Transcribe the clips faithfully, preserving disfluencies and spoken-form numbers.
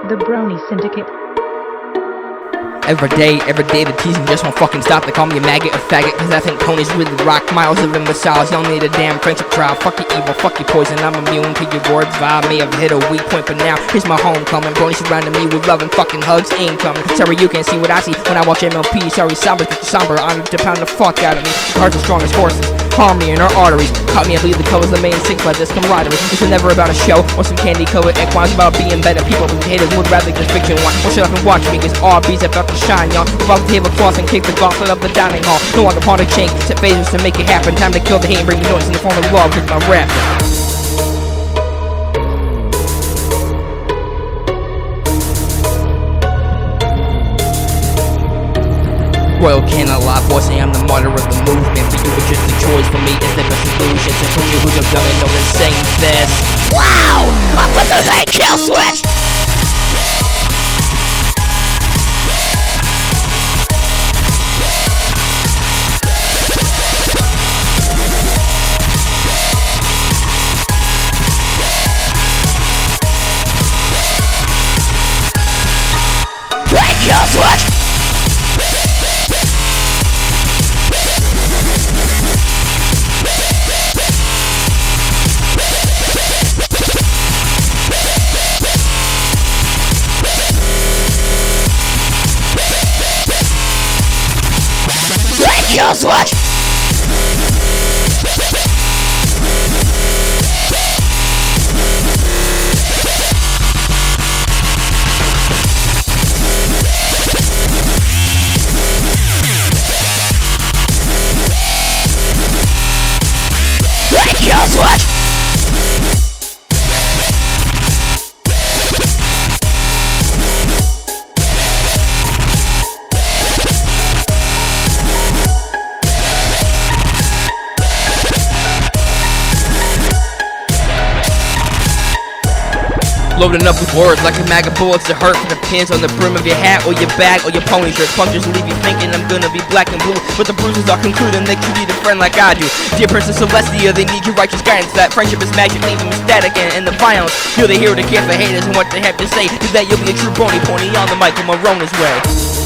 The Brony Syndicate. Every day, every day the teasing just won't fucking stop. They call me a maggot, a faggot, cause I think Tony's really rock. Miles of imbeciles, y'all need a damn friendship trial. Fuck your evil, fuck your poison, I'm immune to your words. I may have hit a weak point, but now here's my homecoming. Brony surrounding me with love and fucking hugs ain't coming. Sorry you can't see what I see when I watch M L P. Sorry somber, cause you're somber, I'm to pound the fuck out of me. Heart's the strongest forces, harmony in our arteries. Caught me, I believe the colors the main six by this camaraderie. This is never about a show or some candy colored equines. About being better people, but haters would rather just fiction one. Well shut up and watch me, cause R B's about to shine, y'all. Above the tablecloth and kick the gauntlet of the dining hall. No other part of change, set phases to make it happen. Time to kill the hate and bring the noise in the form of love with my rap. Royal Canalot, boy, say I'm the martyr of the movement. For you, it's just a choice. For me, it's never solution. So for you who you're young and know the same this. Wow! I put the hate kill switch! Hate kill switch! Kill switch! Kill switch! Loading up with words like a mag of bullets that hurt from the pins on the brim of your hat or your bag or your pony shirt. Punctures leave you thinking I'm gonna be black and blue, but the bruises are concluding they could need a friend like I do. Dear Princess Celestia, they need your righteous guidance. That friendship is magic, leaving them static and, and the violence. You're the hero to care for haters and what they have to say. Do that, you'll be a true brony pony on the Michael Marona's way.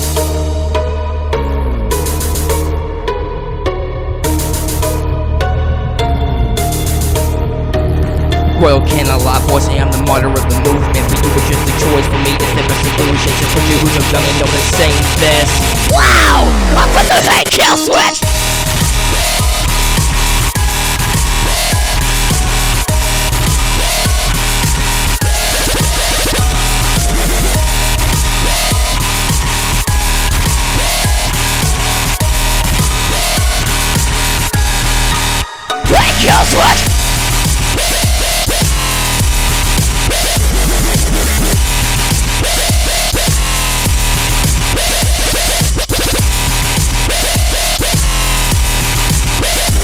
Royal Canalot, boy, say I'm the martyr of the movement. For you, it's just a choice. For me, it's never solution. So for you who you're young and know the same this. Wow! I put the hate kill switch! Hate kill switch!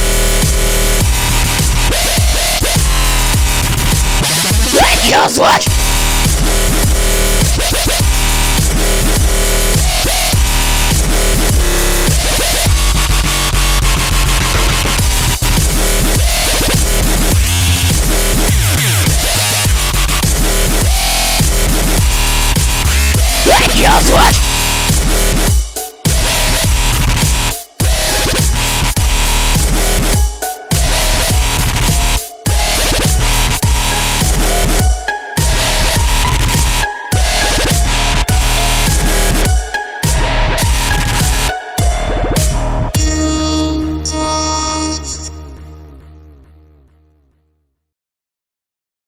Kill switch!